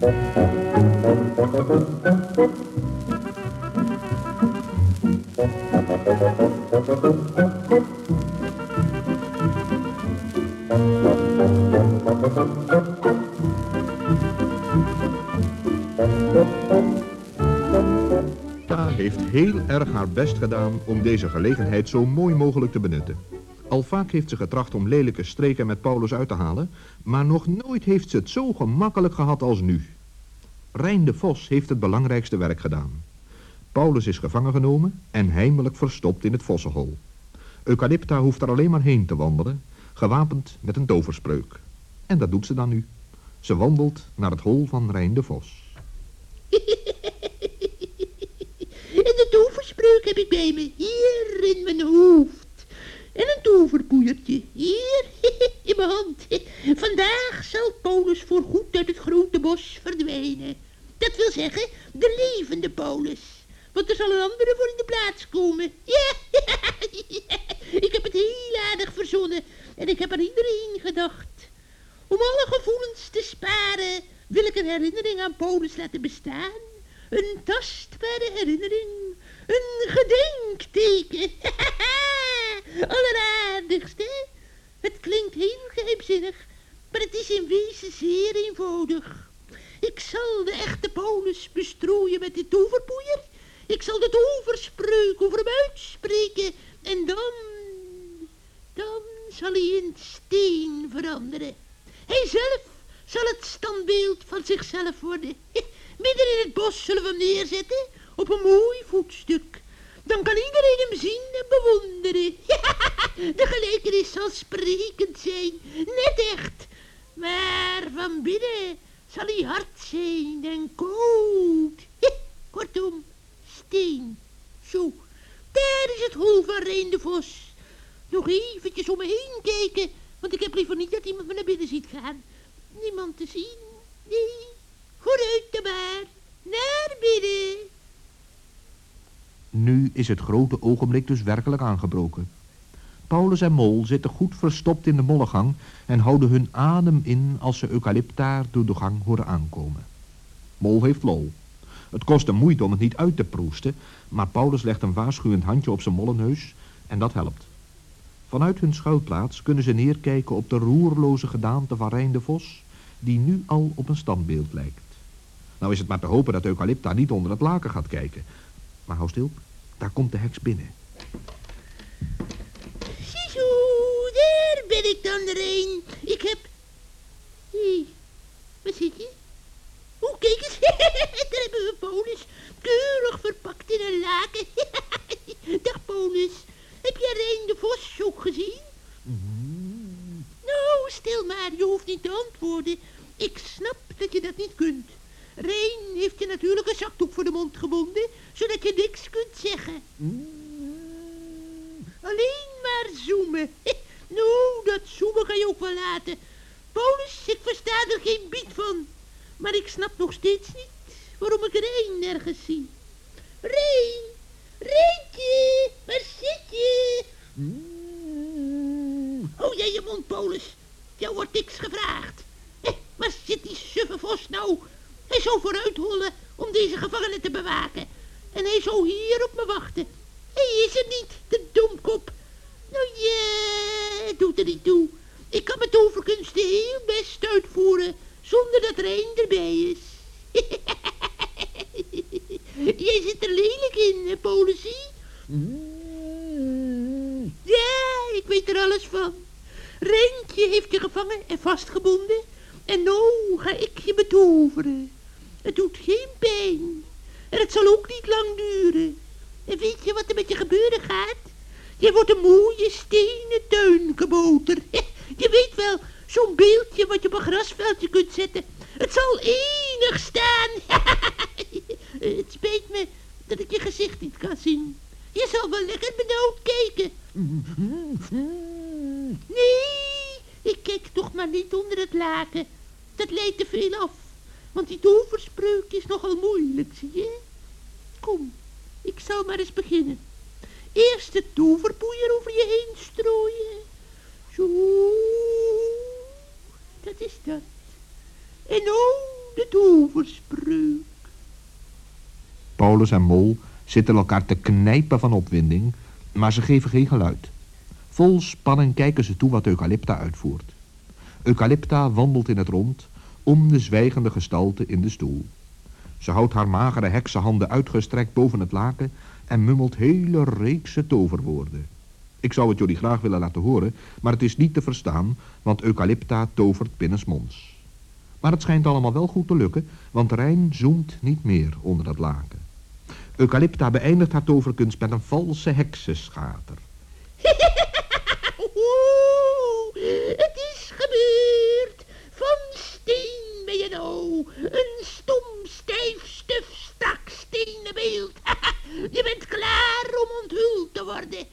Heeft heel erg haar best gedaan om deze gelegenheid zo mooi mogelijk te benutten. Al vaak heeft ze getracht om lelijke streken met Paulus uit te halen, maar nog nooit heeft ze het zo gemakkelijk gehad als nu. Rijn de Vos heeft het belangrijkste werk gedaan. Paulus is gevangen genomen en heimelijk verstopt in het vossenhol. Eucalypta hoeft er alleen maar heen te wandelen, gewapend met een toverspreuk. En dat doet ze dan nu. Ze wandelt naar het hol van Rijn de Vos. En de toverspreuk heb ik bij me, hier in mijn hoofd. En een toverpoeiertje, hier in mijn hand. Vandaag zal Paulus voorgoed uit het grote bos verdwijnen. Dat wil zeggen, de levende Paulus. Want er zal een andere voor in de plaats komen. Ja, ik heb het heel aardig verzonnen. En ik heb aan iedereen gedacht. Om alle gevoelens te sparen, wil ik een herinnering aan Paulus laten bestaan. Een tastbare herinnering. Een gedenkteken. Alleraardigst, hè? Het klinkt heel geheimzinnig, maar het is in wezen zeer eenvoudig. Ik zal de echte Paulus bestrooien met de toverpoeier. Ik zal de toverspreuk over hem uitspreken. En dan zal hij in steen veranderen. Hij zelf zal het standbeeld van zichzelf worden. Midden in het bos zullen we hem neerzetten, op een mooi voetstuk. Dan kan iedereen hem zien en bewonderen. De gelijkenis zal sprekend zijn, net echt. Maar van binnen zal hij hard zijn en koud. Kortom, steen. Zo, daar is het hol van Rijn de Vos. Nog eventjes om me heen kijken, want ik heb liever niet dat iemand me naar binnen ziet gaan. Niemand te zien. Nee, vooruit dan maar. Naar binnen. Nu is het grote ogenblik dus werkelijk aangebroken. Paulus en Mol zitten goed verstopt in de mollengang en houden hun adem in als ze Eucalypta door de gang horen aankomen. Mol heeft lol. Het kost hem moeite om het niet uit te proesten, maar Paulus legt een waarschuwend handje op zijn mollenneus en dat helpt. Vanuit hun schuilplaats kunnen ze neerkijken op de roerloze gedaante van Rijn de Vos, die nu al op een standbeeld lijkt. Nou is het maar te hopen dat Eucalypta niet onder het laken gaat kijken. Maar hou stil, daar komt de heks binnen. Ziezo, daar ben ik dan, Rijn. Ik heb... Hé, waar zit je? Oh, kijk eens, daar hebben we Paulus. Keurig verpakt in een laken. Dag, Paulus. Heb jij Rijn de Vos ook gezien? Nou, stil maar, je hoeft niet te antwoorden. Ik snap dat je dat niet kunt. Rijn heeft je natuurlijk een zakdoek voor de mond gebonden, zodat je niks kunt zeggen. Alleen maar zoemen. Nou, dat zoemen kan je ook wel laten. Paulus, ik versta er geen biet van. Maar ik snap nog steeds niet waarom ik Rijn nergens zie. Rijn! Rijntje! Waar zit je? Hou jij je mond, Paulus. Jou wordt niks gevraagd. Waar zit die suffe vos nou? Hij zou vooruit hollen om deze gevangenen te bewaken. En hij zou hier op me wachten. Hij is er niet, de domkop. Nou ja, het doet er niet toe. Ik kan mijn toverkunsten heel best uitvoeren, zonder dat Rijn erbij is. Jij zit er lelijk in, hè, Paulusie? Ja, ik weet er alles van. Rijntje heeft je gevangen en vastgebonden. En nou ga ik je betoveren. Het doet geen pijn. En het zal ook niet lang duren. En weet je wat er met je gebeuren gaat? Je wordt een mooie stenen tuinkabouter. Je weet wel, zo'n beeldje wat je op een grasveldje kunt zetten. Het zal enig staan. Het spijt me dat ik je gezicht niet kan zien. Je zal wel lekker benauwd kijken. Nee, ik kijk toch maar niet onder het laken. Dat leidt te veel af. Want die toverspreuk is nogal moeilijk, zie je? Kom, ik zal maar eens beginnen. Eerst de toverpoeier over je heen strooien. Zo, dat is dat. En nou de toverspreuk. Paulus en Mol zitten elkaar te knijpen van opwinding, maar ze geven geen geluid. Vol spanning kijken ze toe wat Eucalypta uitvoert. Eucalypta wandelt in het rond om de zwijgende gestalte in de stoel. Ze houdt haar magere heksenhanden uitgestrekt boven het laken en mummelt hele reeksen toverwoorden. Ik zou het jullie graag willen laten horen, maar het is niet te verstaan, want Eucalypta tovert binnensmonds. Maar het schijnt allemaal wel goed te lukken, want Rijn zoemt niet meer onder het laken. Eucalypta beëindigt haar toverkunst met een valse heksenschater. Het is gebeurd. Van steen ben je nou. Een stom, stijf, stuf, strak stenen beeld. Je bent klaar om onthuld te worden.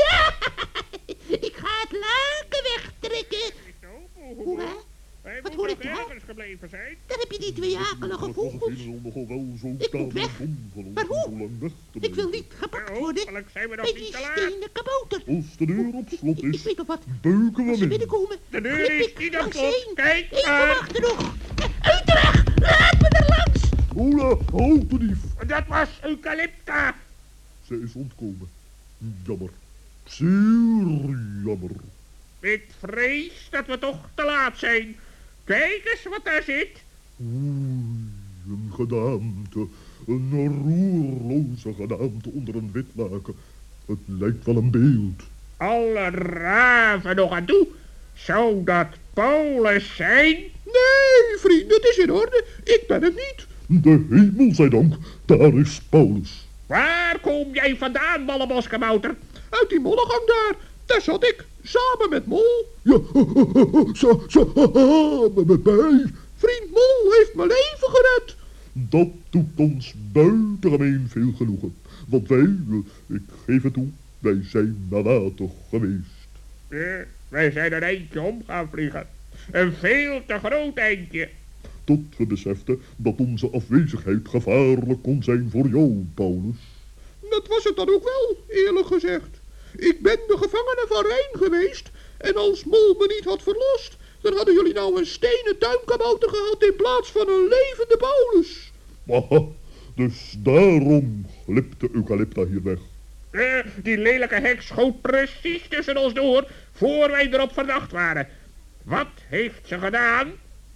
Ik ga het laken wegtrekken. Hoe hè? Wat hoor ik daar? Daar heb je die twee akelige vogels. Ik moet weg. Maar hoe? Ik wil niet gepakt worden bij die stenen kabouter. Als de deur op slot Ik is, weet nog wat. beuken we Als ze in. binnenkomen, De deur glip is ik niet op langs slot. heen. Kijk Even maar. wachten nog. Uit de weg. Laat me er langs. Hola, houd de dief. Dat was Eucalypta. Ze is ontkomen. Jammer. Zeer jammer. Ik vrees dat we toch te laat zijn. Kijk eens wat daar zit. Oei, een gedaante. Een roerloze gedaante onder een wit laken. Het lijkt wel een beeld. Alle raven nog aan toe. Zou dat Paulus zijn? Nee, vrienden, het is in orde. Ik ben het niet. De hemel zij dank, daar is Paulus. Waar kom jij vandaan, malleboskabouter? Uit die mollegang daar. Daar zat ik. Samen met Mol. Ja, samen met mij. Vriend Mol heeft mijn leven gered. Dat doet ons buitengemeen veel genoegen. Want wij, ik geef het toe, wij zijn nalatig geweest. Wij zijn een eindje om gaan vliegen. Een veel te groot eindje. Tot we beseften dat onze afwezigheid gevaarlijk kon zijn voor jou, Paulus. Dat was het dan ook wel, eerlijk gezegd. Ik ben de gevangene van Rijn geweest. En als Mol me niet had verlost, dan hadden jullie nou een stenen tuinkabouter gehad in plaats van een levende Paulus. Aha, dus daarom glipte Eucalypta hier weg. Die lelijke heks schoot precies tussen ons door, voor wij erop verdacht waren. Wat heeft ze gedaan?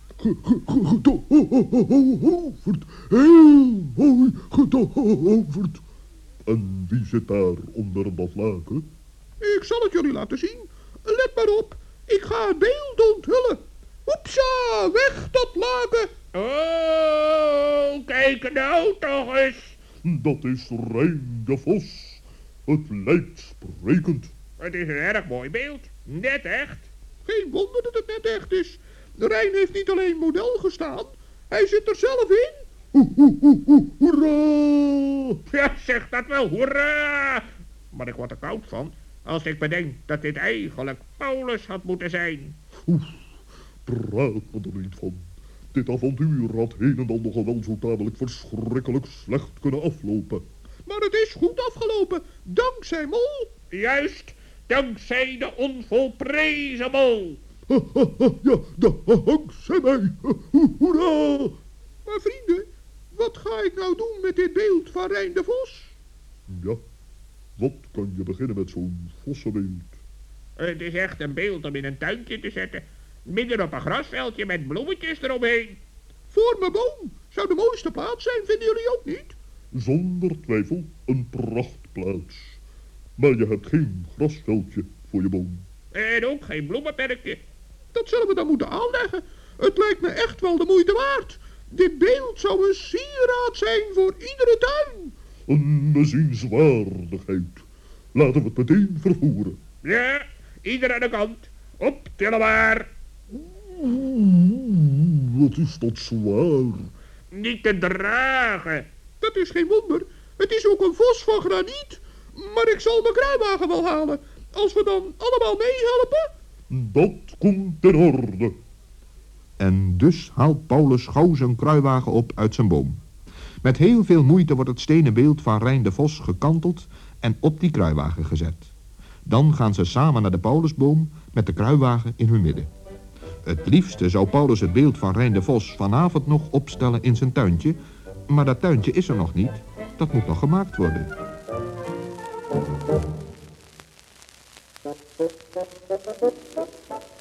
Getoverd, heel mooi getoverd. En wie zit daar onder dat laken? Ik zal het jullie laten zien. Let maar op, ik ga het beeld onthullen. Hoepsa, weg dat laken. Oh, kijk nou toch eens. Dat is Rijn de Vos. Het lijkt sprekend. Het is een erg mooi beeld. Net echt. Geen wonder dat het net echt is. De Rijn heeft niet alleen model gestaan, hij zit er zelf in. Hoera! Ja, zeg dat wel, hoera! Maar ik word er koud van, als ik bedenk dat dit eigenlijk Paulus had moeten zijn. Oef, praat me er niet van. Dit avontuur had een en ander nogal wel zo tamelijk verschrikkelijk slecht kunnen aflopen. Maar het is goed afgelopen, dankzij Mol. Juist, dankzij de onvolprezen Mol. Ja, dankzij mij. Hoera! Maar vrienden, wat ga ik nou doen met dit beeld van Rijn de Vos? Ja, wat kan je beginnen met zo'n vossenbeeld? Het is echt een beeld om in een tuintje te zetten. Midden op een grasveldje met bloemetjes eromheen. Voor mijn boom zou de mooiste plaats zijn, vinden jullie ook niet? Zonder twijfel een prachtplaats. Maar je hebt geen grasveldje voor je boom. En ook geen bloemenperkje. Dat zullen we dan moeten aanleggen. Het lijkt me echt wel de moeite waard. Dit beeld zou een sieraad zijn voor iedere tuin. Een bezienswaardigheid. Laten we het meteen vervoeren. Ja, ieder aan de kant. Optillen maar. Wat is dat zwaar. Niet te dragen. Dat is geen wonder. Het is ook een vos van graniet. Maar ik zal mijn kruiwagen wel halen. Als we dan allemaal meehelpen. Dat komt in orde. En dus haalt Paulus gauw zijn kruiwagen op uit zijn boom. Met heel veel moeite wordt het stenen beeld van Rijn de Vos gekanteld en op die kruiwagen gezet. Dan gaan ze samen naar de Paulusboom met de kruiwagen in hun midden. Het liefste zou Paulus het beeld van Rijn de Vos vanavond nog opstellen in zijn tuintje. Maar dat tuintje is er nog niet. Dat moet nog gemaakt worden.